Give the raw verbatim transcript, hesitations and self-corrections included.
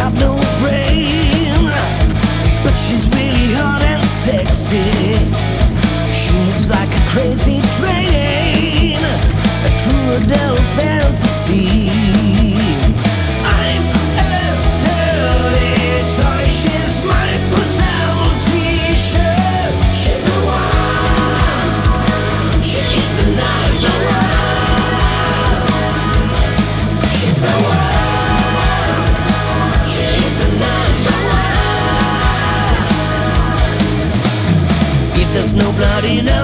got no brain, but she's really hot and sexy. She moves like a crazy train, a true Adele fantasy. I'm a dirty toy, she's my Purcell t-shirt. She's the one, she's the number one. She's the one, she's the number one. If there's no blood in her